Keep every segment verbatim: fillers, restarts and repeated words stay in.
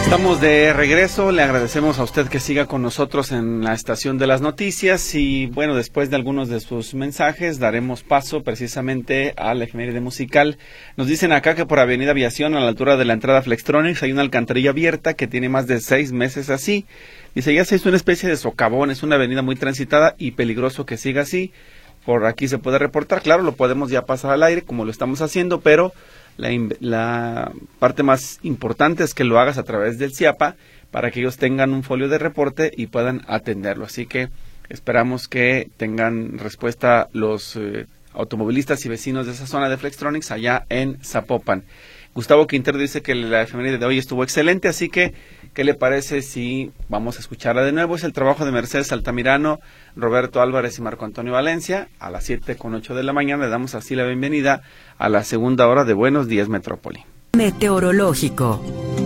Estamos de regreso, le agradecemos a usted que siga con nosotros en la estación de las noticias y bueno, después de algunos de sus mensajes daremos paso precisamente a la efeméride musical. Nos dicen acá que por Avenida Aviación, a la altura de la entrada Flextronics, hay una alcantarilla abierta que tiene más de seis meses así. Dice, ya se hizo una especie de socavón, es una avenida muy transitada y peligroso que siga así. Por aquí se puede reportar, claro, lo podemos ya pasar al aire como lo estamos haciendo, pero La, la parte más importante es que lo hagas a través del CIAPA para que ellos tengan un folio de reporte y puedan atenderlo. Así que esperamos que tengan respuesta los eh, automovilistas y vecinos de esa zona de Flextronics allá en Zapopan. Gustavo Quintero dice que la efeméride de hoy estuvo excelente, así que ¿qué le parece si vamos a escucharla de nuevo? Es el trabajo de Mercedes Altamirano, Roberto Álvarez y Marco Antonio Valencia. A las siete con ocho de la mañana le damos así la bienvenida a la segunda hora de Buenos Días Metrópoli. Meteorológico.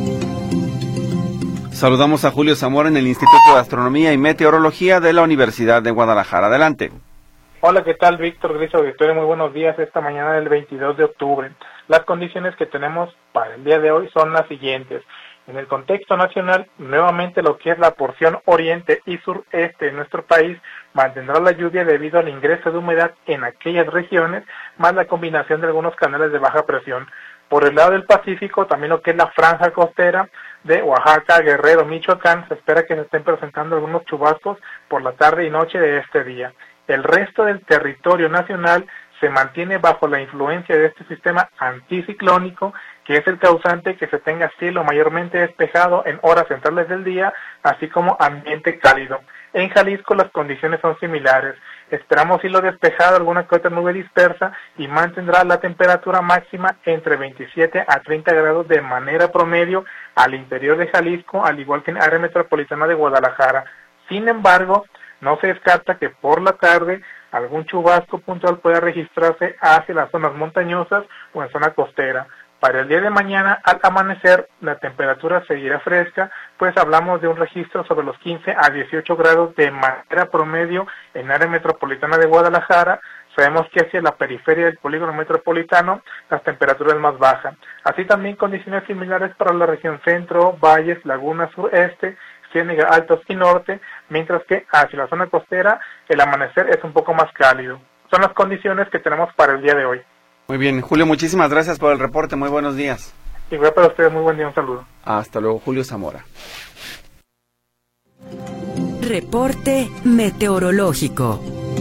Saludamos a Julio Zamora en el Instituto de Astronomía y Meteorología de la Universidad de Guadalajara. Adelante. Hola, ¿qué tal, Víctor? Gris Auditorio, muy buenos días. Esta mañana del veintidós de octubre. Las condiciones que tenemos para el día de hoy son las siguientes. En el contexto nacional, nuevamente lo que es la porción oriente y sureste de nuestro país mantendrá la lluvia debido al ingreso de humedad en aquellas regiones, más la combinación de algunos canales de baja presión. Por el lado del Pacífico, también lo que es la franja costera de Oaxaca, Guerrero, Michoacán, se espera que se estén presentando algunos chubascos por la tarde y noche de este día. El resto del territorio nacional se mantiene bajo la influencia de este sistema anticiclónico, que es el causante que se tenga cielo mayormente despejado en horas centrales del día, así como ambiente cálido. En Jalisco las condiciones son similares. Esperamos cielo despejado, alguna que otra nube dispersa y mantendrá la temperatura máxima entre veintisiete a treinta grados de manera promedio al interior de Jalisco, al igual que en área metropolitana de Guadalajara. Sin embargo, no se descarta que por la tarde algún chubasco puntual pueda registrarse hacia las zonas montañosas o en zona costera. Para el día de mañana, al amanecer, la temperatura seguirá fresca, pues hablamos de un registro sobre los quince a dieciocho grados de manera promedio en área metropolitana de Guadalajara. Sabemos que hacia la periferia del polígono metropolitano las temperaturas más bajas. Así también condiciones similares para la región centro, valles, lagunas, sureste, Ciénega, Altos y Norte, mientras que hacia la zona costera el amanecer es un poco más cálido. Son las condiciones que tenemos para el día de hoy. Muy bien, Julio, muchísimas gracias por el reporte, muy buenos días. Igual para ustedes, muy buen día, un saludo. Hasta luego, Julio Zamora. Reporte meteorológico.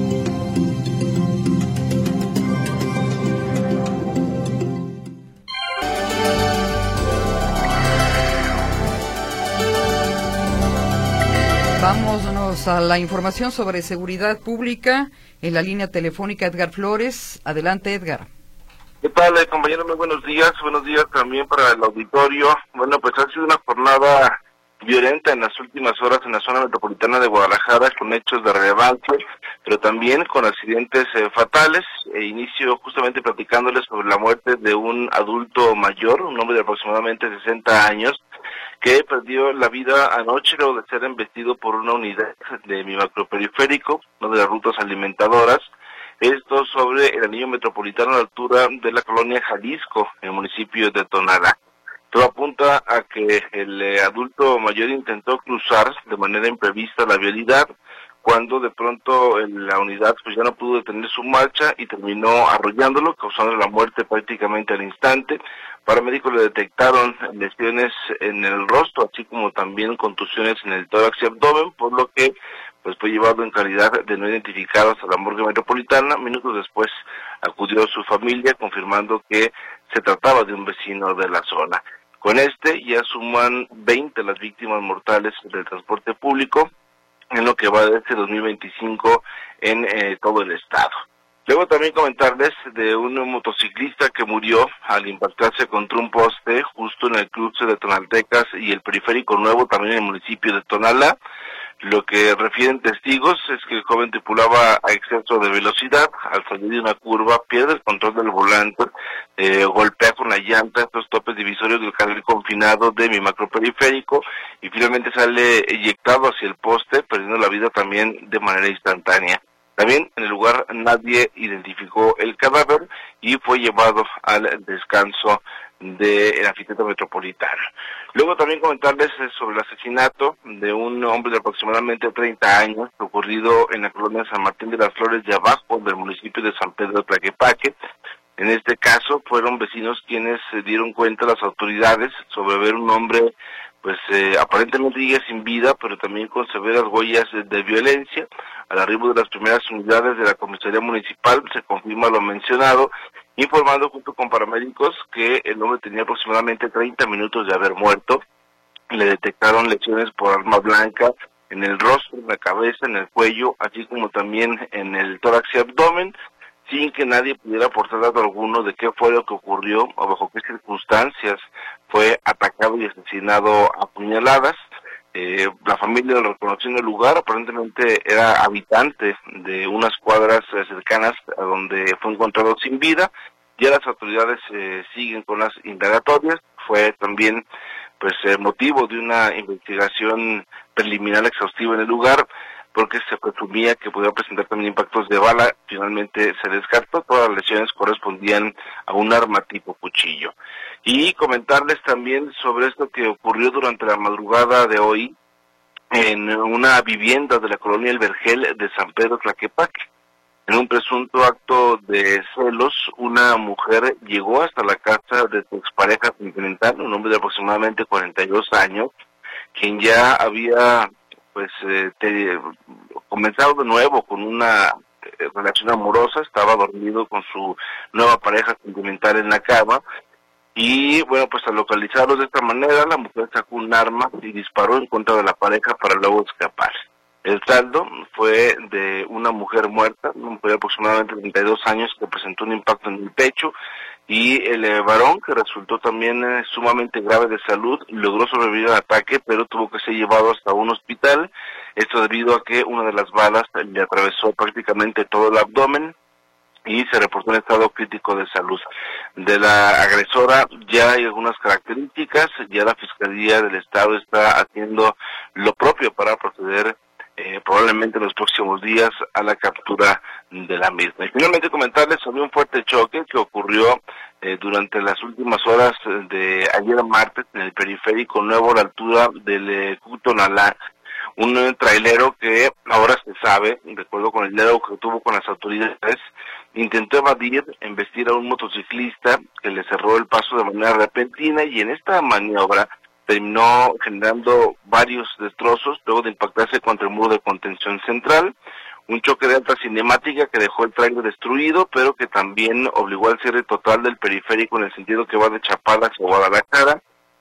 Vámonos a la información sobre seguridad pública. En la línea telefónica Edgar Flores. Adelante, Edgar. ¿Qué tal, eh, compañero? Muy buenos días. Buenos días también para el auditorio. Bueno, pues ha sido una jornada violenta en las últimas horas en la zona metropolitana de Guadalajara, con hechos de relevancia, pero también con accidentes eh, fatales. E inicio justamente platicándoles sobre la muerte de un adulto mayor, un hombre de aproximadamente sesenta años, que perdió la vida anoche luego de ser embestido por una unidad de mi macroperiférico, una de las rutas alimentadoras. Esto sobre el anillo metropolitano a la altura de la colonia Jalisco, en el municipio de Tonalá. Todo apunta a que el eh, adulto mayor intentó cruzar de manera imprevista la vialidad, cuando de pronto eh, la unidad pues ya no pudo detener su marcha y terminó arrollándolo, causando la muerte prácticamente al instante. Paramédicos le detectaron lesiones en el rostro, así como también contusiones en el tórax y abdomen, por lo que pues fue llevado en calidad de no identificado hasta la morgue metropolitana. Minutos después acudió su familia confirmando que se trataba de un vecino de la zona. Con este ya suman veinte las víctimas mortales del transporte público en lo que va de este dos mil veinticinco en eh, todo el estado. Luego también comentarles de un motociclista que murió al impactarse contra un poste justo en el cruce de Tonaltecas y el Periférico Nuevo, también en el municipio de Tonalá. Lo que refieren testigos es que el joven tripulaba a exceso de velocidad. Al salir de una curva pierde el control del volante, eh, golpea con la llanta estos topes divisorios del carril confinado de mi macroperiférico y finalmente sale eyectado hacia el poste, perdiendo la vida también de manera instantánea. También en el lugar nadie identificó el cadáver y fue llevado al descanso del anfiteatro metropolitano. Luego también comentarles sobre el asesinato de un hombre de aproximadamente treinta años ocurrido en la colonia San Martín de las Flores de Abajo del municipio de San Pedro de Tlaquepaque. En este caso fueron vecinos quienes se dieron cuenta a las autoridades sobre ver un hombre pues eh, aparentemente ya sin vida, pero también con severas huellas de, de violencia. Al arribo de las primeras unidades de la comisaría municipal se confirma lo mencionado, informando junto con paramédicos que el hombre tenía aproximadamente treinta minutos de haber muerto. Le detectaron lesiones por arma blanca en el rostro, en la cabeza, en el cuello, así como también en el tórax y abdomen, sin que nadie pudiera aportar dato alguno de qué fue lo que ocurrió o bajo qué circunstancias fue atacado y asesinado a puñaladas. Eh, la familia lo reconoció en el lugar, aparentemente era habitante de unas cuadras eh, cercanas a donde fue encontrado sin vida. Ya las autoridades eh, siguen con las indagatorias. Fue también pues eh, motivo de una investigación preliminar exhaustiva en el lugar, porque se presumía que podía presentar también impactos de bala. Finalmente se descartó, todas las lesiones correspondían a un arma tipo cuchillo. Y comentarles también sobre esto que ocurrió durante la madrugada de hoy en una vivienda de la colonia El Vergel de San Pedro Tlaquepaque. En un presunto acto de celos, una mujer llegó hasta la casa de su expareja sentimental, un hombre de aproximadamente cuarenta y dos años, quien ya había pues eh, te, comenzado de nuevo con una eh, relación amorosa, estaba dormido con su nueva pareja sentimental en la cama, y bueno, pues al localizarlos de esta manera, la mujer sacó un arma y disparó en contra de la pareja para luego escapar. El saldo fue de una mujer muerta, una mujer de aproximadamente treinta y dos años que presentó un impacto en el pecho, y el eh, varón, que resultó también eh, sumamente grave de salud, logró sobrevivir al ataque, pero tuvo que ser llevado hasta un hospital. Esto debido a que una de las balas le atravesó prácticamente todo el abdomen y se reportó un estado crítico de salud. De la agresora ya hay algunas características, ya la Fiscalía del Estado está haciendo lo propio para proceder Eh, probablemente en los próximos días a la captura de la misma. Y finalmente comentarles sobre un fuerte choque que ocurrió eh, durante las últimas horas de ayer martes en el periférico nuevo a la altura del eh, Cutonalá, un eh, trailero que ahora se sabe, de acuerdo con el diálogo que tuvo con las autoridades, intentó evadir, embestir a un motociclista que le cerró el paso de manera repentina, y en esta maniobra terminó generando varios destrozos luego de impactarse contra el muro de contención central. Un choque de alta cinemática que dejó el tráiler destruido, pero que también obligó al cierre total del periférico en el sentido que va de Chapala hacia Guadalajara,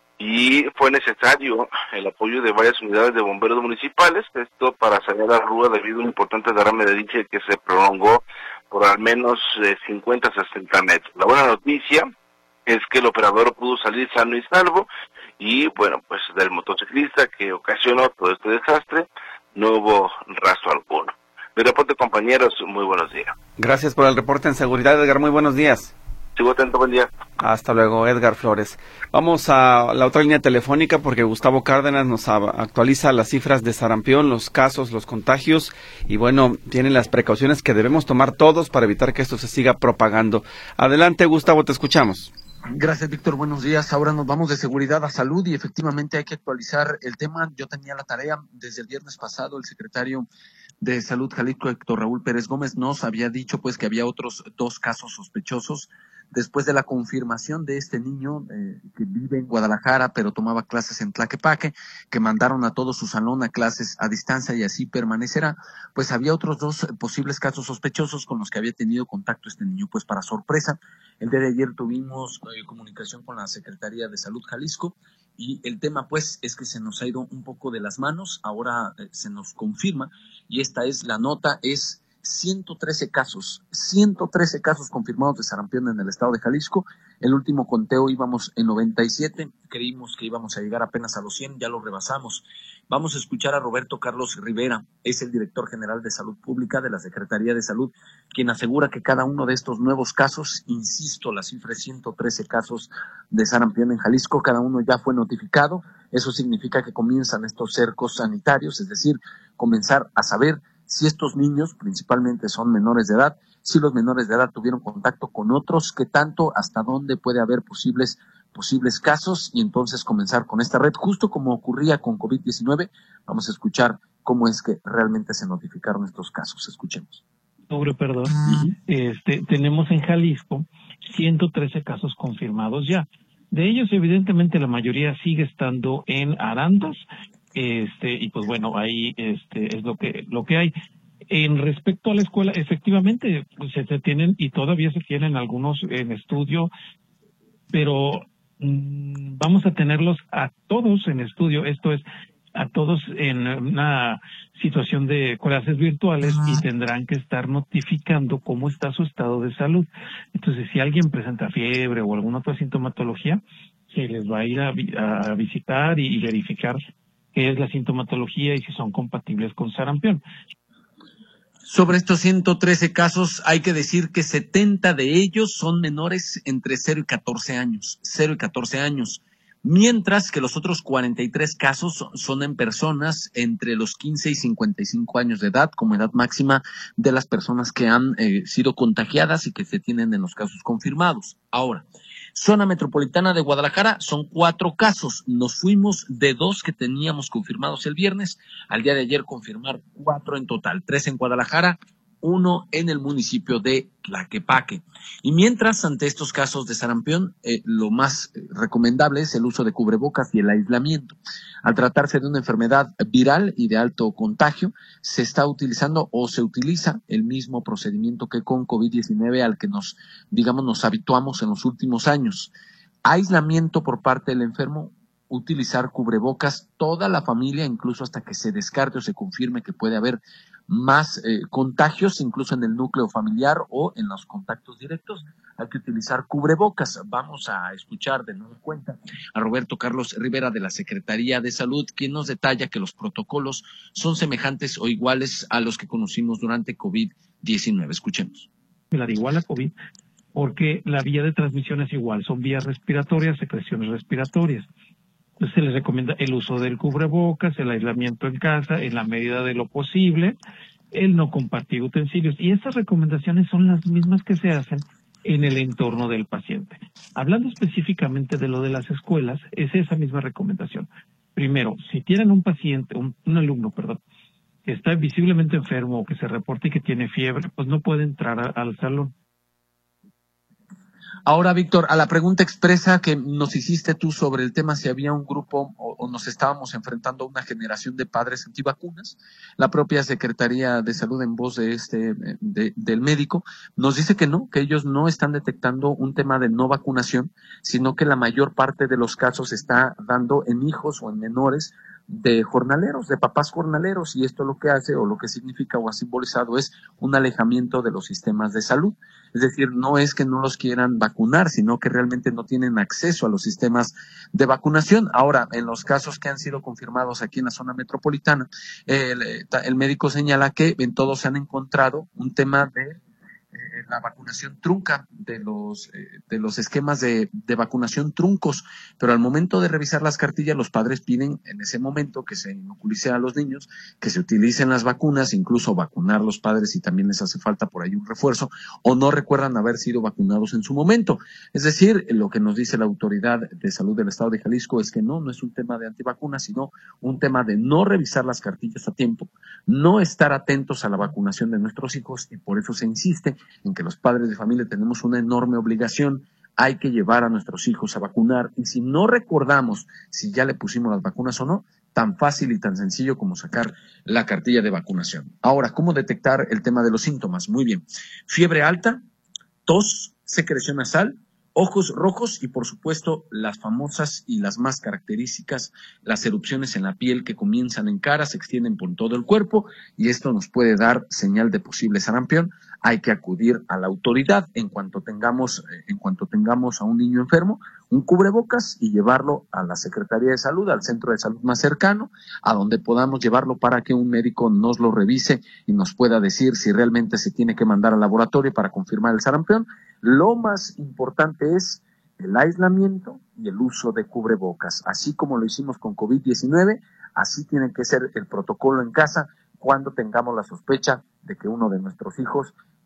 y fue necesario el apoyo de varias unidades de bomberos municipales, esto para sanear la rúa debido a un importante derrame de dique que se prolongó por al menos eh, cincuenta a sesenta metros. La buena noticia es que el operador pudo salir sano y salvo, y bueno, pues del motociclista que ocasionó todo este desastre no hubo rastro alguno. Mi reporte, compañeros, muy buenos días. Gracias por el reporte en seguridad, Edgar, muy buenos días. Sigo atento, buen día. Hasta luego, Edgar Flores. Vamos a la otra línea telefónica porque Gustavo Cárdenas nos actualiza las cifras de sarampión, los casos, los contagios, y bueno, tienen las precauciones que debemos tomar todos para evitar que esto se siga propagando. Adelante, Gustavo, te escuchamos. Gracias, Víctor. Buenos días. Ahora nos vamos de seguridad a salud y efectivamente hay que actualizar el tema. Yo tenía la tarea desde el viernes pasado. El secretario de Salud Jalisco, Héctor Raúl Pérez Gómez, nos había dicho pues que había otros dos casos sospechosos después de la confirmación de este niño eh, que vive en Guadalajara pero tomaba clases en Tlaquepaque, que mandaron a todo su salón a clases a distancia y así permanecerá. Pues había otros dos posibles casos sospechosos con los que había tenido contacto este niño. Pues para sorpresa, el día de ayer tuvimos eh, comunicación con la Secretaría de Salud Jalisco, y el tema pues es que se nos ha ido un poco de las manos. Ahora eh, se nos confirma, y esta es la nota, es ciento trece casos, ciento trece casos confirmados de sarampión en el estado de Jalisco. El último conteo íbamos en noventa y siete, creímos que íbamos a llegar apenas a los cien, ya lo rebasamos. Vamos a escuchar a Roberto Carlos Rivera, es el director general de Salud Pública de la Secretaría de Salud, quien asegura que cada uno de estos nuevos casos, insisto, la cifra es ciento trece casos de sarampión en Jalisco, cada uno ya fue notificado. Eso significa que comienzan estos cercos sanitarios, es decir, comenzar a saber si estos niños principalmente son menores de edad, si los menores de edad tuvieron contacto con otros, qué tanto, hasta dónde puede haber posibles posibles casos y entonces comenzar con esta red, justo como ocurría con COVID diecinueve. Vamos a escuchar cómo es que realmente se notificaron estos casos. Escuchemos. Sobre, perdón, uh-huh. este, tenemos en Jalisco ciento trece casos confirmados ya. De ellos, evidentemente, la mayoría sigue estando en Arandas, este, y pues bueno, ahí este es lo que lo que hay. En respecto a la escuela, efectivamente, pues se, se tienen y todavía se tienen algunos en estudio, pero mmm, vamos a tenerlos a todos en estudio, esto es, a todos en una situación de clases virtuales y tendrán que estar notificando cómo está su estado de salud. Entonces, si alguien presenta fiebre o alguna otra sintomatología, se les va a ir a, a visitar y, y verificar qué es la sintomatología y si son compatibles con sarampión. Sobre estos ciento trece casos, hay que decir que setenta de ellos son menores entre cero y catorce años, cero y catorce años. Mientras que los otros cuarenta y tres casos son en personas entre los quince y cincuenta y cinco años de edad, como edad máxima de las personas que han eh, sido contagiadas y que se tienen en los casos confirmados. Ahora, zona metropolitana de Guadalajara son cuatro casos. Nos fuimos de dos que teníamos confirmados el viernes, al día de ayer confirmar cuatro en total, tres en Guadalajara, uno en el municipio de Tlaquepaque. Y mientras, ante estos casos de sarampión, eh, lo más eh, recomendable es el uso de cubrebocas y el aislamiento. Al tratarse de una enfermedad viral y de alto contagio, se está utilizando o se utiliza el mismo procedimiento que con COVID diecinueve al que nos, digamos, nos habituamos en los últimos años. Aislamiento por parte del enfermo, utilizar cubrebocas, toda la familia, incluso hasta que se descarte o se confirme que puede haber más eh, contagios, incluso en el núcleo familiar o en los contactos directos, hay que utilizar cubrebocas. Vamos a escuchar de nueva cuenta a Roberto Carlos Rivera de la Secretaría de Salud, quien nos detalla que los protocolos son semejantes o iguales a los que conocimos durante COVID diecinueve. Escuchemos. La de igual a COVID, porque la vía de transmisión es igual, son vías respiratorias, secreciones respiratorias. Entonces se les recomienda el uso del cubrebocas, el aislamiento en casa, en la medida de lo posible, el no compartir utensilios. Y estas recomendaciones son las mismas que se hacen en el entorno del paciente. Hablando específicamente de lo de las escuelas, es esa misma recomendación. Primero, si tienen un paciente, un, un alumno, perdón, que está visiblemente enfermo o que se reporte que tiene fiebre, pues no puede entrar a, al salón. Ahora, Víctor, a la pregunta expresa que nos hiciste tú sobre el tema si había un grupo o, o nos estábamos enfrentando a una generación de padres antivacunas, la propia Secretaría de Salud, en voz de este de, del médico, nos dice que no, que ellos no están detectando un tema de no vacunación, sino que la mayor parte de los casos se está dando en hijos o en menores de jornaleros, de papás jornaleros, y esto lo que hace o lo que significa o ha simbolizado es un alejamiento de los sistemas de salud. Es decir, no es que no los quieran vacunar, sino que realmente no tienen acceso a los sistemas de vacunación. Ahora, en los casos que han sido confirmados aquí en la zona metropolitana, el, el médico señala que en todos se han encontrado un tema de eh, la vacunación trunca, de los eh, de los esquemas de, de vacunación truncos, pero al momento de revisar las cartillas, los padres piden en ese momento que se inoculice a los niños, que se utilicen las vacunas, incluso vacunar los padres si también les hace falta por ahí un refuerzo, o no recuerdan haber sido vacunados en su momento. Es decir, lo que nos dice la Autoridad de Salud del Estado de Jalisco es que no, no es un tema de antivacunas, sino un tema de no revisar las cartillas a tiempo, no estar atentos a la vacunación de nuestros hijos, y por eso se insiste en que los padres de familia tenemos una enorme obligación. Hay que llevar a nuestros hijos a vacunar, y si no recordamos si ya le pusimos las vacunas o no, tan fácil y tan sencillo como sacar la cartilla de vacunación. Ahora, ¿cómo detectar el tema de los síntomas? Muy bien. Fiebre alta, tos, secreción nasal, ojos rojos y, por supuesto, las famosas y las más características, las erupciones en la piel que comienzan en cara, se extienden por todo el cuerpo, y esto nos puede dar señal de posible sarampión. Hay que acudir a la autoridad en cuanto tengamos, en cuanto tengamos a un niño enfermo, un cubrebocas, y llevarlo a la Secretaría de Salud, al centro de salud más cercano, a donde podamos llevarlo para que un médico nos lo revise y nos pueda decir si realmente se tiene que mandar al laboratorio para confirmar el sarampión. Lo más importante es el aislamiento y el uso de cubrebocas. Así como lo hicimos con COVID diecinueve, así tiene que ser el protocolo en casa cuando tengamos la sospecha de que uno de nuestros hijos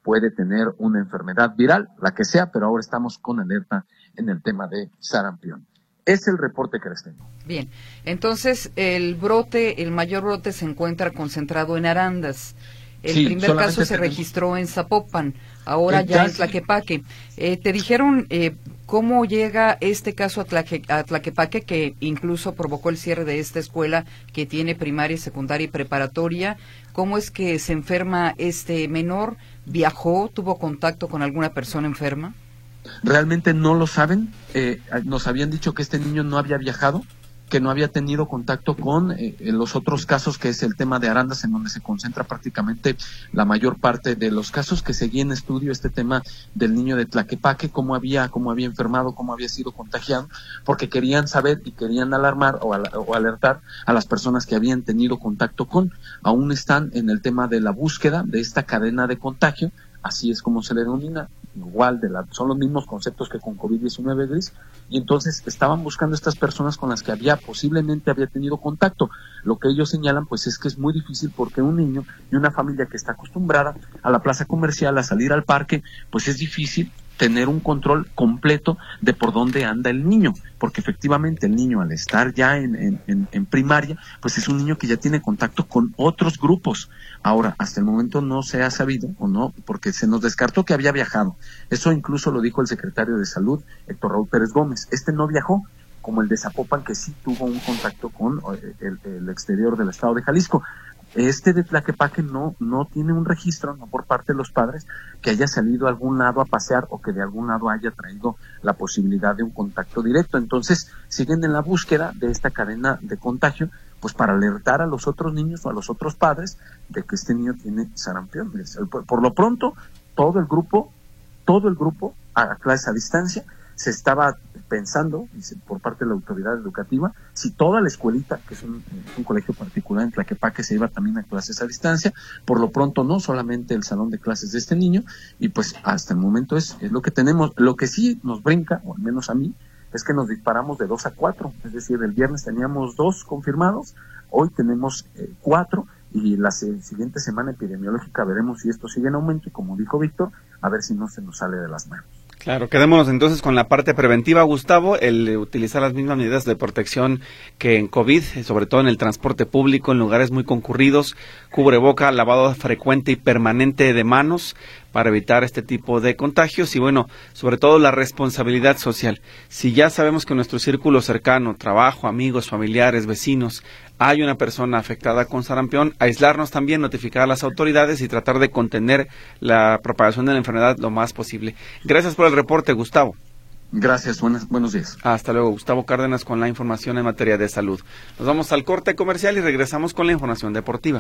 puede tener una enfermedad viral, la que sea, pero ahora estamos con alerta en el tema de sarampión. Es el reporte que les tengo. Bien, entonces el brote, el mayor brote se encuentra concentrado en Arandas. El sí, primer caso se tenemos... registró en Zapopan, ahora ya en Tlaquepaque. Eh, ¿Te dijeron eh, cómo llega este caso a, Tlaque, a Tlaquepaque, que incluso provocó el cierre de esta escuela que tiene primaria, secundaria y preparatoria? ¿Cómo es que se enferma este menor? ¿Viajó? ¿Tuvo contacto con alguna persona enferma? Realmente no lo saben. Eh, nos habían dicho que este niño no había viajado, que no había tenido contacto con eh, los otros casos, que es el tema de Arandas, en donde se concentra prácticamente la mayor parte de los casos, que seguía en estudio este tema del niño de Tlaquepaque, cómo había, cómo había enfermado, cómo había sido contagiado, porque querían saber y querían alarmar o, al, o alertar a las personas que habían tenido contacto con. Aún están en el tema de la búsqueda de esta cadena de contagio, así es como se le denomina, igual de la, son los mismos conceptos que con COVID diecinueve, Gris, y entonces estaban buscando estas personas con las que había posiblemente había tenido contacto. Lo que ellos señalan pues es que es muy difícil, porque un niño y una familia que está acostumbrada a la plaza comercial, a salir al parque, pues es difícil tener un control completo de por dónde anda el niño, porque efectivamente el niño, al estar ya en, en, en, en primaria, pues es un niño que ya tiene contacto con otros grupos. Ahora, hasta el momento no se ha sabido, o no, porque se nos descartó que había viajado. Eso incluso lo dijo el secretario de Salud, Héctor Raúl Pérez Gómez. Este no viajó, como el de Zapopan, que sí tuvo un contacto con el, el exterior del estado de Jalisco. Este de Tlaquepaque no, no tiene un registro, no por parte de los padres, que haya salido a algún lado a pasear o que de algún lado haya traído la posibilidad de un contacto directo. Entonces, siguen en la búsqueda de esta cadena de contagio, pues para alertar a los otros niños o a los otros padres de que este niño tiene sarampión. Por lo pronto, todo el grupo, todo el grupo a clases a distancia. Se estaba pensando por parte de la autoridad educativa si toda la escuelita, que es un, un colegio particular en Tlaquepaque, se iba también a clases a distancia. Por lo pronto no, solamente el salón de clases de este niño, y pues hasta el momento es, es lo que tenemos. Lo que sí nos brinca, o al menos a mí, es que nos disparamos de dos a cuatro, es decir, el viernes teníamos dos confirmados, hoy tenemos eh, cuatro, y la se, siguiente semana epidemiológica veremos si esto sigue en aumento, y como dijo Víctor, a ver si no se nos sale de las manos. Claro, quedémonos entonces con la parte preventiva, Gustavo, el utilizar las mismas medidas de protección que en COVID, sobre todo en el transporte público, en lugares muy concurridos, cubreboca, lavado frecuente y permanente de manos para evitar este tipo de contagios y bueno, sobre todo la responsabilidad social. Si ya sabemos que en nuestro círculo cercano, trabajo, amigos, familiares, vecinos, hay una persona afectada con sarampión, aislarnos también, notificar a las autoridades y tratar de contener la propagación de la enfermedad lo más posible. Gracias por el reporte, Gustavo. Gracias, buenos, buenos días. Hasta luego, Gustavo Cárdenas con la información en materia de salud. Nos vamos al corte comercial y regresamos con la información deportiva.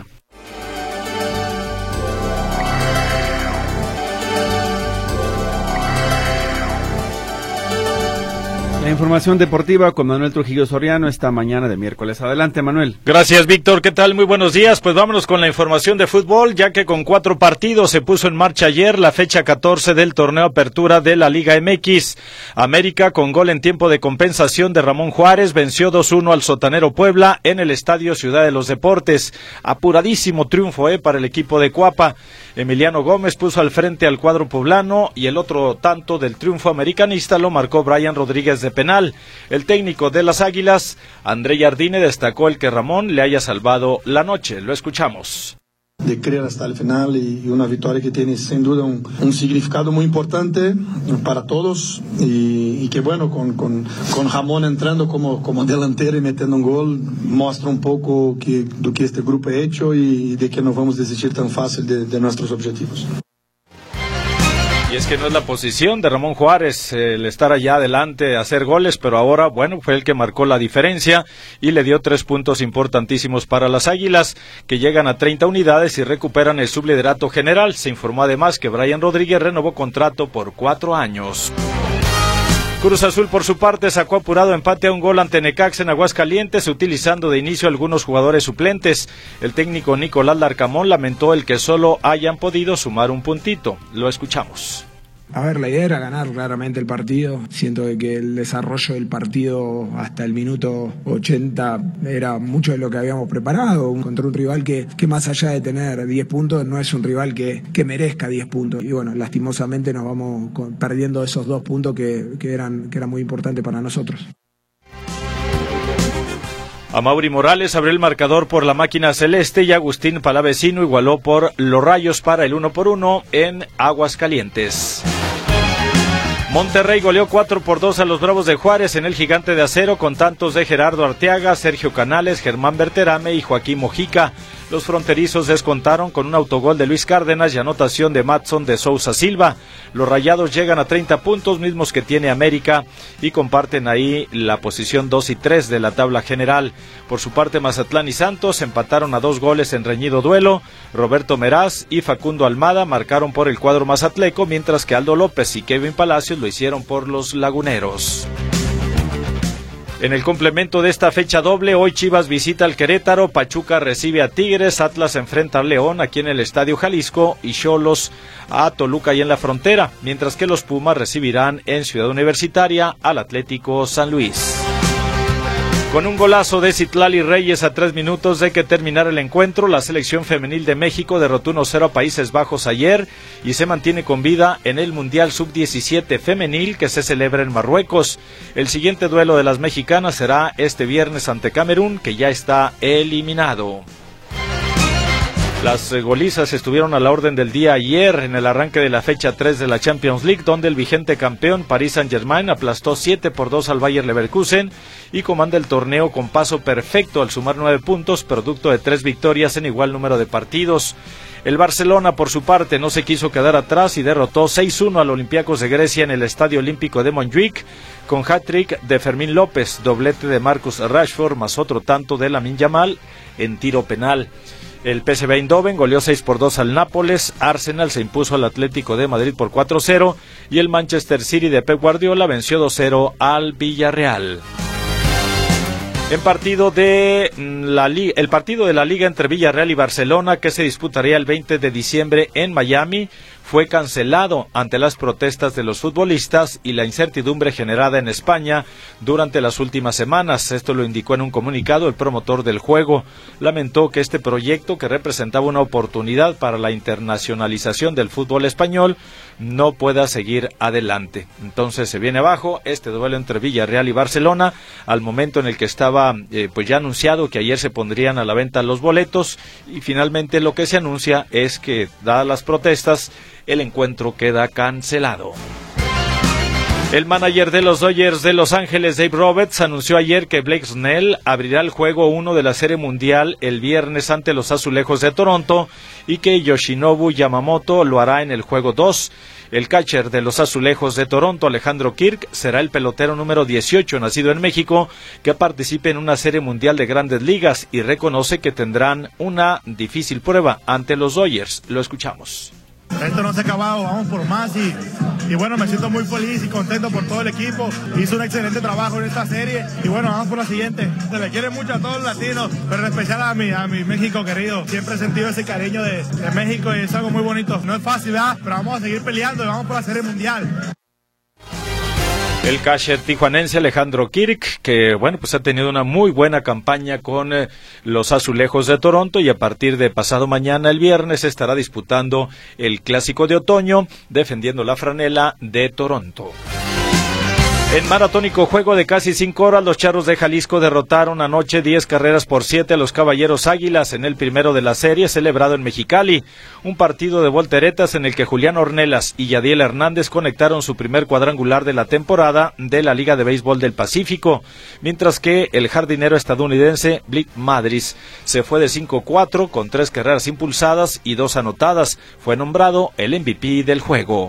La información deportiva con Manuel Trujillo Soriano esta mañana de miércoles. Adelante, Manuel. Gracias, Víctor. ¿Qué tal? Muy buenos días. Pues vámonos con la información de fútbol, ya que con cuatro partidos se puso en marcha ayer la fecha catorce del torneo Apertura de la Liga M X. América, con gol en tiempo de compensación de Ramón Juárez, venció dos uno al sotanero Puebla en el Estadio Ciudad de los Deportes. Apuradísimo triunfo eh, para el equipo de Cuapa. Emiliano Gómez puso al frente al cuadro poblano y el otro tanto del triunfo americanista lo marcó Brian Rodríguez de penal. El técnico de las Águilas, André Jardine, destacó el que Ramón le haya salvado la noche. Lo escuchamos. De creer hasta el final y una victoria que tiene sin duda un, un significado muy importante para todos y, y que bueno, con, con, con Ramón entrando como, como delantero y metiendo un gol, muestra un poco que, de que este grupo ha hecho y de que no vamos a desistir tan fácil de, de nuestros objetivos. Y es que no es la posición de Ramón Juárez el estar allá adelante, hacer goles, pero ahora, bueno, fue el que marcó la diferencia y le dio tres puntos importantísimos para las Águilas, que llegan a treinta unidades y recuperan el subliderato general. Se informó además que Brian Rodríguez renovó contrato por cuatro años. Cruz Azul, por su parte, sacó apurado empate a un gol ante Necaxa en Aguascalientes, utilizando de inicio algunos jugadores suplentes. El técnico Nicolás Larcamón lamentó el que solo hayan podido sumar un puntito. Lo escuchamos. A ver, la idea era ganar claramente el partido. Siento de que el desarrollo del partido hasta el minuto ochenta era mucho de lo que habíamos preparado, contra un rival que, que más allá de tener diez puntos, no es un rival que, que merezca diez puntos. Y bueno, lastimosamente nos vamos con, perdiendo esos dos puntos que, que, eran, que eran muy importantes para nosotros. Amaury Morales abrió el marcador por la máquina celeste y Agustín Palavecino igualó por los Rayos para el uno por uno en Aguascalientes. Monterrey goleó cuatro por dos a los Bravos de Juárez en el Gigante de Acero con tantos de Gerardo Arteaga, Sergio Canales, Germán Berterame y Joaquín Mojica. Los fronterizos descontaron con un autogol de Luis Cárdenas y anotación de Matson de Sousa Silva. Los Rayados llegan a treinta puntos, mismos que tiene América, y comparten ahí la posición dos y tres de la tabla general. Por su parte, Mazatlán y Santos empataron a dos goles en reñido duelo. Roberto Meraz y Facundo Almada marcaron por el cuadro mazatleco, mientras que Aldo López y Kevin Palacios lo hicieron por los laguneros. En el complemento de esta fecha doble, hoy Chivas visita al Querétaro, Pachuca recibe a Tigres, Atlas enfrenta a León aquí en el Estadio Jalisco y Xolos a Toluca y en la Frontera, mientras que los Pumas recibirán en Ciudad Universitaria al Atlético San Luis. Con un golazo de Citlali Reyes a tres minutos de que terminara el encuentro, la selección femenil de México derrotó uno cero a Países Bajos ayer y se mantiene con vida en el Mundial sub diecisiete femenil que se celebra en Marruecos. El siguiente duelo de las mexicanas será este viernes ante Camerún, que ya está eliminado. Las golizas estuvieron a la orden del día ayer en el arranque de la fecha tres de la Champions League, donde el vigente campeón Paris Saint-Germain aplastó siete por dos al Bayer Leverkusen y comanda el torneo con paso perfecto al sumar nueve puntos, producto de tres victorias en igual número de partidos. El Barcelona, por su parte, no se quiso quedar atrás y derrotó seis uno al Olympiacos de Grecia en el Estadio Olímpico de Montjuic, con hat-trick de Fermín López, doblete de Marcus Rashford, más otro tanto de Lamine Yamal en tiro penal. El P S V Eindhoven goleó seis por dos al Nápoles, Arsenal se impuso al Atlético de Madrid por cuatro cero y el Manchester City de Pep Guardiola venció dos cero al Villarreal. En partido de la Liga, el partido de la Liga entre Villarreal y Barcelona, que se disputaría el veinte de diciembre en Miami, fue cancelado ante las protestas de los futbolistas y la incertidumbre generada en España durante las últimas semanas. Esto lo indicó en un comunicado el promotor del juego. Lamentó que este proyecto, que representaba una oportunidad para la internacionalización del fútbol español, no pueda seguir adelante. Entonces se viene abajo este duelo entre Villarreal y Barcelona, al momento en el que estaba eh, pues ya anunciado que ayer se pondrían a la venta los boletos, y finalmente lo que se anuncia es que, dadas las protestas, el encuentro queda cancelado. El manager de los Dodgers de Los Ángeles, Dave Roberts, anunció ayer que Blake Snell abrirá el juego uno de la Serie Mundial el viernes ante los Azulejos de Toronto y que Yoshinobu Yamamoto lo hará en el juego dos. El catcher de los Azulejos de Toronto, Alejandro Kirk, será el pelotero número dieciocho, nacido en México, que participe en una Serie Mundial de Grandes Ligas, y reconoce que tendrán una difícil prueba ante los Dodgers. Lo escuchamos. Esto no se ha acabado, vamos por más y, y bueno, me siento muy feliz y contento por todo el equipo. Hizo un excelente trabajo en esta serie y bueno, vamos por la siguiente. Se le quiere mucho a todos los latinos, pero en especial a mi, a mi México querido. Siempre he sentido ese cariño de, de México y es algo muy bonito. No es fácil, ¿verdad? Pero vamos a seguir peleando y vamos por la Serie Mundial. El catcher tijuanense Alejandro Kirk, que bueno, pues ha tenido una muy buena campaña con eh, los Azulejos de Toronto, y a partir de pasado mañana, el viernes, estará disputando el Clásico de Otoño, defendiendo la franela de Toronto. En maratónico juego de casi cinco horas, los Charros de Jalisco derrotaron anoche diez carreras por siete a los Caballeros Águilas en el primero de la serie, celebrado en Mexicali. Un partido de volteretas en el que Julián Ornelas y Yadiel Hernández conectaron su primer cuadrangular de la temporada de la Liga de Béisbol del Pacífico, mientras que el jardinero estadounidense Blake Madris se fue de cinco cuatro con tres carreras impulsadas y dos anotadas. Fue nombrado el M V P del juego.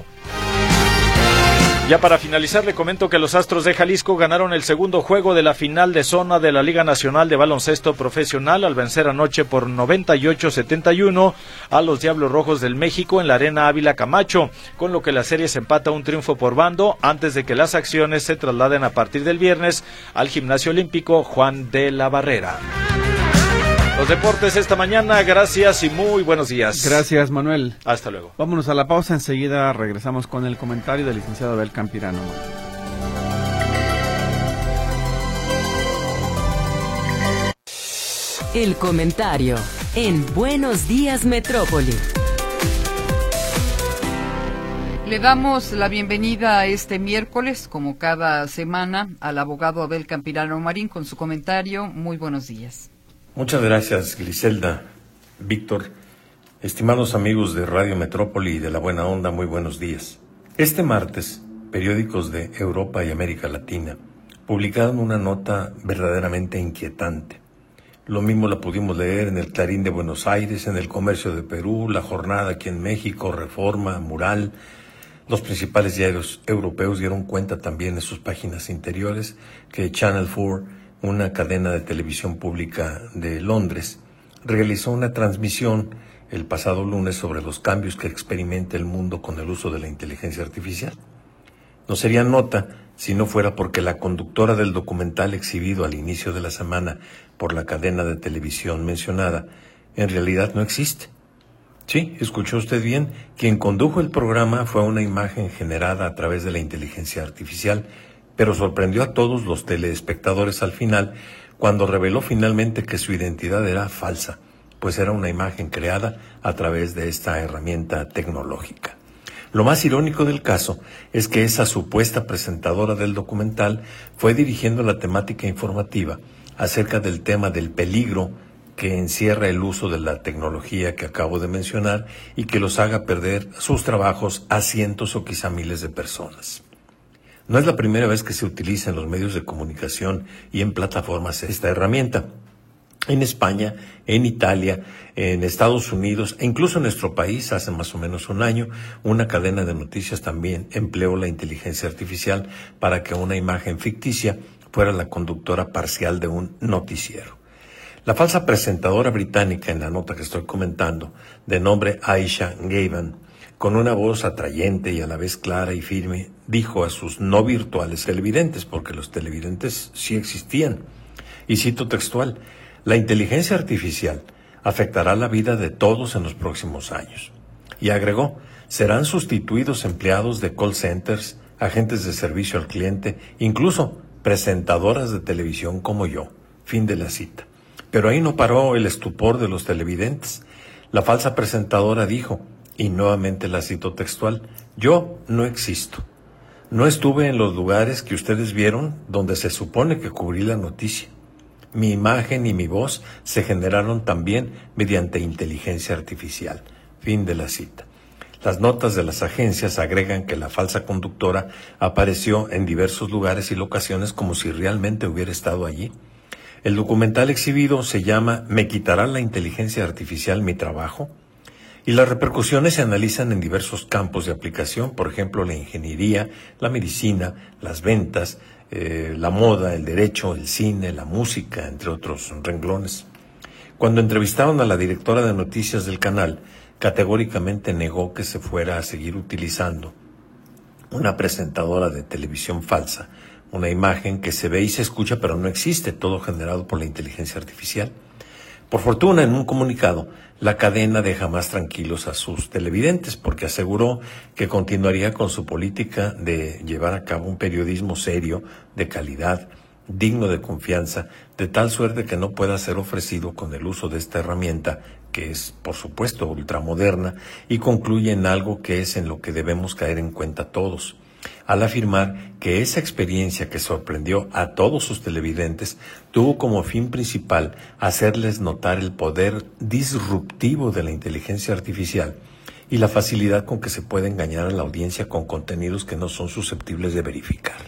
Ya para finalizar, le comento que los Astros de Jalisco ganaron el segundo juego de la final de zona de la Liga Nacional de Baloncesto Profesional al vencer anoche por noventa y ocho a setenta y uno a los Diablos Rojos del México en la Arena Ávila Camacho, con lo que la serie se empata un triunfo por bando antes de que las acciones se trasladen a partir del viernes al Gimnasio Olímpico Juan de la Barrera. Los deportes esta mañana, gracias y muy buenos días. Gracias, Manuel. Hasta luego. Vámonos a la pausa, enseguida regresamos con el comentario del licenciado Abel Campirano. El comentario en Buenos Días Metrópoli. Le damos la bienvenida a este miércoles, como cada semana, al abogado Abel Campirano Marín con su comentario. Muy buenos días. Muchas gracias, Griselda, Víctor, estimados amigos de Radio Metrópoli y de La Buena Onda, muy buenos días. Este martes, periódicos de Europa y América Latina publicaron una nota verdaderamente inquietante. Lo mismo la pudimos leer en el Clarín de Buenos Aires, en el Comercio de Perú, La Jornada aquí en México, Reforma, Mural. Los principales diarios europeos dieron cuenta también en sus páginas interiores que Channel cuatro, una cadena de televisión pública de Londres, realizó una transmisión el pasado lunes sobre los cambios que experimenta el mundo con el uso de la inteligencia artificial. No sería nota si no fuera porque la conductora del documental exhibido al inicio de la semana por la cadena de televisión mencionada, en realidad no existe. Sí, escuchó usted bien, quien condujo el programa fue una imagen generada a través de la inteligencia artificial, pero sorprendió a todos los teleespectadores al final, cuando reveló finalmente que su identidad era falsa, pues era una imagen creada a través de esta herramienta tecnológica. Lo más irónico del caso es que esa supuesta presentadora del documental fue dirigiendo la temática informativa acerca del tema del peligro que encierra el uso de la tecnología que acabo de mencionar y que los haga perder sus trabajos a cientos o quizá miles de personas. No es la primera vez que se utiliza en los medios de comunicación y en plataformas esta herramienta. En España, en Italia, en Estados Unidos e incluso en nuestro país, hace más o menos un año, una cadena de noticias también empleó la inteligencia artificial para que una imagen ficticia fuera la conductora parcial de un noticiero. La falsa presentadora británica en la nota que estoy comentando, de nombre Aisha Gavan, con una voz atrayente y a la vez clara y firme, dijo a sus no virtuales televidentes, porque los televidentes sí existían, y cito textual: la inteligencia artificial afectará la vida de todos en los próximos años. Y agregó, serán sustituidos empleados de call centers, agentes de servicio al cliente, incluso presentadoras de televisión como yo. Fin de la cita. Pero ahí no paró el estupor de los televidentes. La falsa presentadora dijo, y nuevamente la cito textual, yo no existo. No estuve en los lugares que ustedes vieron donde se supone que cubrí la noticia. Mi imagen y mi voz se generaron también mediante inteligencia artificial. Fin de la cita. Las notas de las agencias agregan que la falsa conductora apareció en diversos lugares y locaciones como si realmente hubiera estado allí. El documental exhibido se llama ¿Me quitará la inteligencia artificial mi trabajo? Y las repercusiones se analizan en diversos campos de aplicación, por ejemplo, la ingeniería, la medicina, las ventas, eh, la moda, el derecho, el cine, la música, entre otros renglones. Cuando entrevistaron a la directora de noticias del canal, categóricamente negó que se fuera a seguir utilizando una presentadora de televisión falsa, una imagen que se ve y se escucha pero no existe, todo generado por la inteligencia artificial. Por fortuna, en un comunicado, la cadena deja más tranquilos a sus televidentes porque aseguró que continuaría con su política de llevar a cabo un periodismo serio, de calidad, digno de confianza, de tal suerte que no pueda ser ofrecido con el uso de esta herramienta, que es, por supuesto, ultramoderna, y concluye en algo que es en lo que debemos caer en cuenta todos, al afirmar que esa experiencia que sorprendió a todos sus televidentes tuvo como fin principal hacerles notar el poder disruptivo de la inteligencia artificial y la facilidad con que se puede engañar a la audiencia con contenidos que no son susceptibles de verificar.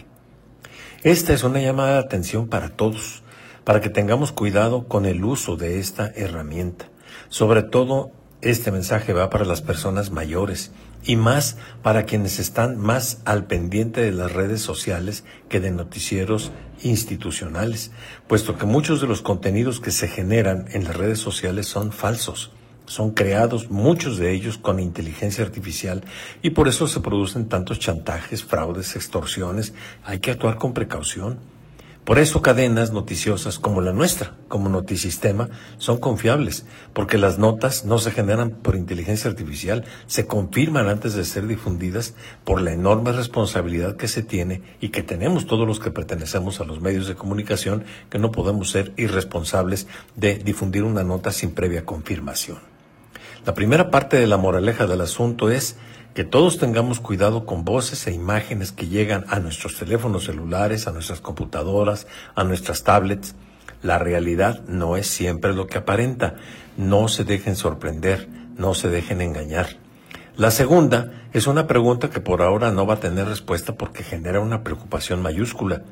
Esta es una llamada de atención para todos, para que tengamos cuidado con el uso de esta herramienta. Sobre todo, este mensaje va para las personas mayores y más para quienes están más al pendiente de las redes sociales que de noticieros institucionales, puesto que muchos de los contenidos que se generan en las redes sociales son falsos, son creados muchos de ellos con inteligencia artificial y por eso se producen tantos chantajes, fraudes, extorsiones. Hay que actuar con precaución. Por eso cadenas noticiosas como la nuestra, como Notisistema, son confiables, porque las notas no se generan por inteligencia artificial, se confirman antes de ser difundidas por la enorme responsabilidad que se tiene y que tenemos todos los que pertenecemos a los medios de comunicación, que no podemos ser irresponsables de difundir una nota sin previa confirmación. La primera parte de la moraleja del asunto es que todos tengamos cuidado con voces e imágenes que llegan a nuestros teléfonos celulares, a nuestras computadoras, a nuestras tablets. La realidad no es siempre lo que aparenta. No se dejen sorprender, no se dejen engañar. La segunda es una pregunta que por ahora no va a tener respuesta porque genera una preocupación mayúscula.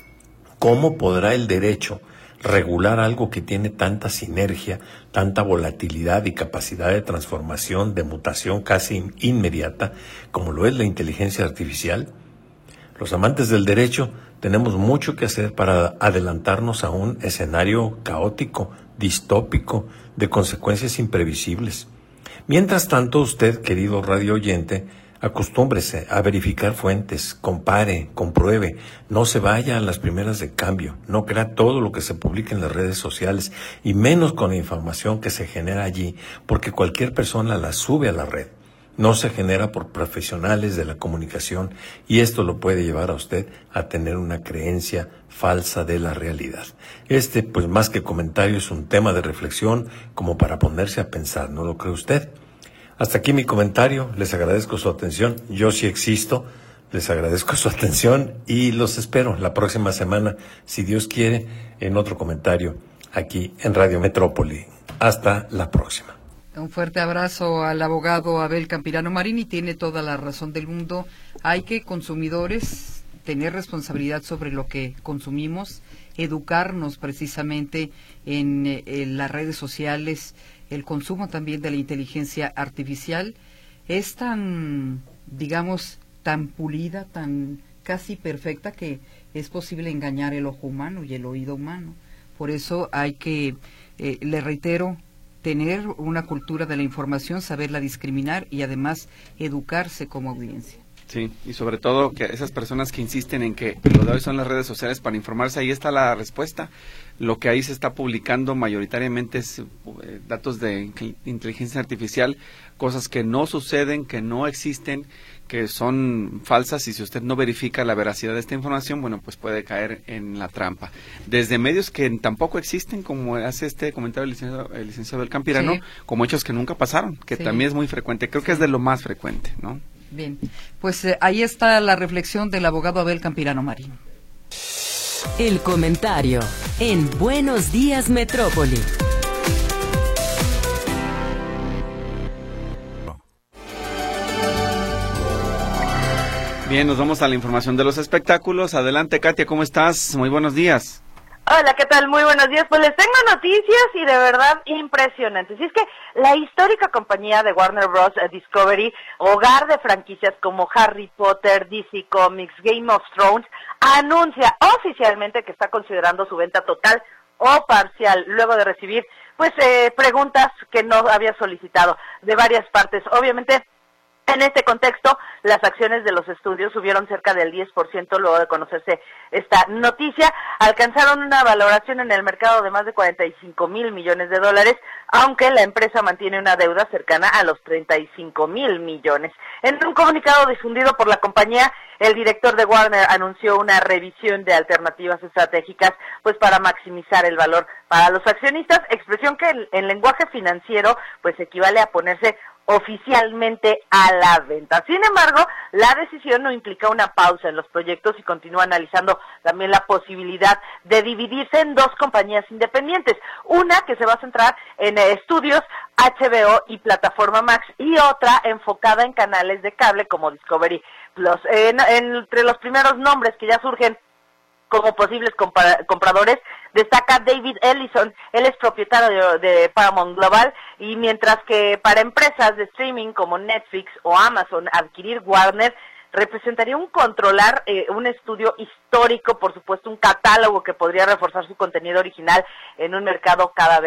¿Cómo podrá el derecho regular algo que tiene tanta sinergia, tanta volatilidad y capacidad de transformación, de mutación casi inmediata, como lo es la inteligencia artificial? Los amantes del derecho tenemos mucho que hacer para adelantarnos a un escenario caótico, distópico, de consecuencias imprevisibles. Mientras tanto, usted, querido radio oyente, acostúmbrese a verificar fuentes, compare, compruebe, no se vaya a las primeras de cambio, no crea todo lo que se publica en las redes sociales y menos con la información que se genera allí, porque cualquier persona la sube a la red. No se genera por profesionales de la comunicación y esto lo puede llevar a usted a tener una creencia falsa de la realidad. Este, pues más que comentario, es un tema de reflexión como para ponerse a pensar, ¿no lo cree usted? Hasta aquí mi comentario, les agradezco su atención, yo sí existo, les agradezco su atención y los espero la próxima semana, si Dios quiere, en otro comentario aquí en Radio Metrópoli. Hasta la próxima. Un fuerte abrazo al abogado Abel Campirano Marín, y tiene toda la razón del mundo. Hay que, consumidores, tener responsabilidad sobre lo que consumimos, educarnos precisamente en, en las redes sociales. El consumo también de la inteligencia artificial es tan, digamos, tan pulida, tan casi perfecta, que es posible engañar el ojo humano y el oído humano. Por eso hay que, eh, le reitero, tener una cultura de la información, saberla discriminar y además educarse como audiencia. Sí, y sobre todo que esas personas que insisten en que lo de hoy son las redes sociales para informarse, ahí está la respuesta. Lo que ahí se está publicando mayoritariamente es eh, datos de inteligencia artificial, cosas que no suceden, que no existen, que son falsas, y si usted no verifica la veracidad de esta información, bueno, pues puede caer en la trampa. Desde medios que tampoco existen, como hace este comentario el licenciado, el licenciado del Campirano, sí, como hechos que nunca pasaron, que sí, también es muy frecuente. Creo sí. que es de lo más frecuente, ¿no? Bien, pues eh, ahí está la reflexión del abogado Abel Campirano Marín. El comentario en Buenos Días Metrópoli. Bien, nos vamos a la información de los espectáculos. Adelante, Katia, ¿cómo estás? Muy buenos días. Hola, ¿qué tal? Muy buenos días. Pues les tengo noticias y de verdad impresionantes. Y es que la histórica compañía de Warner Bros. Discovery, hogar de franquicias como Harry Potter, D C Comics, Game of Thrones, anuncia oficialmente que está considerando su venta total o parcial, luego de recibir pues eh, preguntas que no había solicitado de varias partes. Obviamente, en este contexto, las acciones de los estudios subieron cerca del diez por ciento luego de conocerse esta noticia. Alcanzaron una valoración en el mercado de más de cuarenta y cinco mil millones de dólares, aunque la empresa mantiene una deuda cercana a los treinta y cinco mil millones. En un comunicado difundido por la compañía, el director de Warner anunció una revisión de alternativas estratégicas pues para maximizar el valor para los accionistas, expresión que en, en lenguaje financiero pues equivale a ponerse oficialmente a la venta. Sin embargo, la decisión no implica una pausa en los proyectos y continúa analizando también la posibilidad de dividirse en dos compañías independientes, una que se va a centrar en estudios, H B O y plataforma Max, y otra enfocada en canales de cable como Discovery Plus. En, en, entre los primeros nombres que ya surgen como posibles compra- compradores, destaca David Ellison. Él es propietario de, de Paramount Global, y mientras que para empresas de streaming como Netflix o Amazon, adquirir Warner representaría un controlar eh, un estudio histórico, por supuesto un catálogo que podría reforzar su contenido original en un mercado cada vez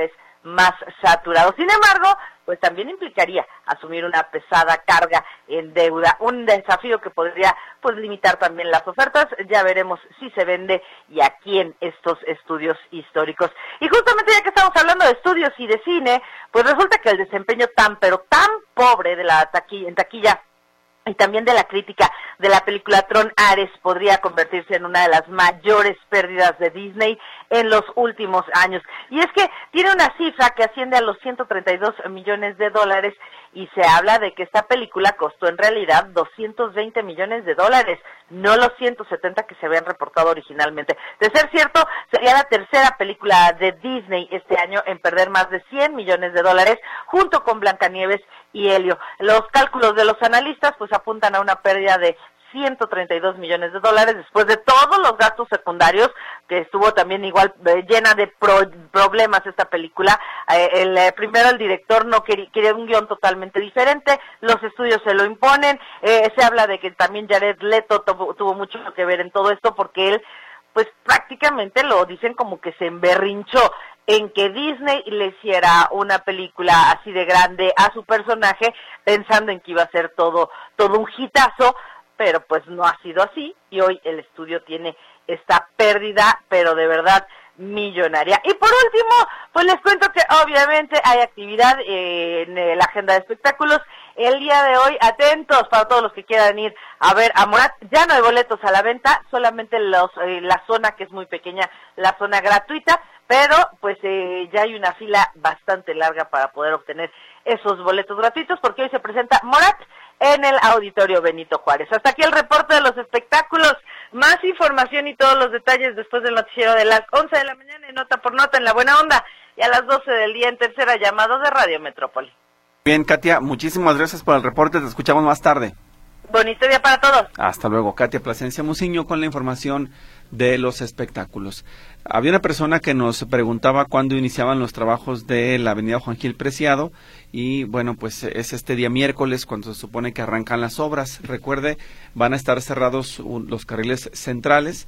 más saturados. Sin embargo, pues también implicaría asumir una pesada carga en deuda, un desafío que podría pues limitar también las ofertas. Ya veremos si se vende y a quién estos estudios históricos. Y justamente ya que estamos hablando de estudios y de cine, pues resulta que el desempeño tan pero tan pobre de la taquilla, en taquilla y también de la crítica de la película Tron Ares podría convertirse en una de las mayores pérdidas de Disney en los últimos años. Y es que tiene una cifra que asciende a los ciento treinta y dos millones de dólares y se habla de que esta película costó en realidad doscientos veinte millones de dólares, no los ciento setenta que se habían reportado originalmente. De ser cierto, sería la tercera película de Disney este año en perder más de cien millones de dólares, junto con Blancanieves y Helio. Los cálculos de los analistas pues apuntan a una pérdida de ciento treinta y dos millones de dólares después de todos los gastos secundarios, que estuvo también igual eh, llena de pro, problemas esta película. Eh, el eh, primero el director no quería, quería un guión totalmente diferente, los estudios se lo imponen, eh, se habla de que también Jared Leto tuvo, tuvo mucho que ver en todo esto porque él pues prácticamente lo dicen como que se emberrinchó en que Disney le hiciera una película así de grande a su personaje, pensando en que iba a ser todo, todo un hitazo, pero pues no ha sido así, y hoy el estudio tiene esta pérdida, pero de verdad millonaria. Y por último, pues les cuento que obviamente hay actividad eh, en la agenda de espectáculos. El día de hoy, atentos para todos los que quieran ir a ver a Morat, ya no hay boletos a la venta, solamente los eh, la zona que es muy pequeña, la zona gratuita, pero pues eh, ya hay una fila bastante larga para poder obtener esos boletos gratuitos, porque hoy se presenta Morat en el Auditorio Benito Juárez. Hasta aquí el reporte de los espectáculos. Más información y todos los detalles después del noticiero de las once de la mañana en Nota por Nota en La Buena Onda y a las doce del día en Tercera Llamada de Radio Metrópoli. Bien, Katia, muchísimas gracias por el reporte. Te escuchamos más tarde. Bonito día para todos. Hasta luego. Katia Plasencia Muciño con la información de los espectáculos. Había una persona que nos preguntaba cuándo iniciaban los trabajos de la avenida Juan Gil Preciado y bueno, pues es este día miércoles cuando se supone que arrancan las obras. Recuerde, van a estar cerrados los carriles centrales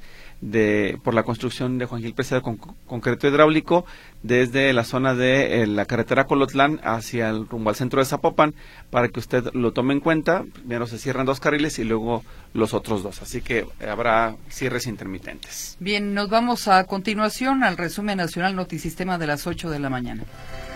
de por la construcción de Juan Gil Preciado con concreto hidráulico desde la zona de eh, la carretera Colotlán hacia el rumbo al centro de Zapopan, para que usted lo tome en cuenta. Primero se cierran dos carriles y luego los otros dos, así que habrá cierres intermitentes. Bien, nos vamos a continuación al resumen nacional Notisistema de las ocho de la mañana.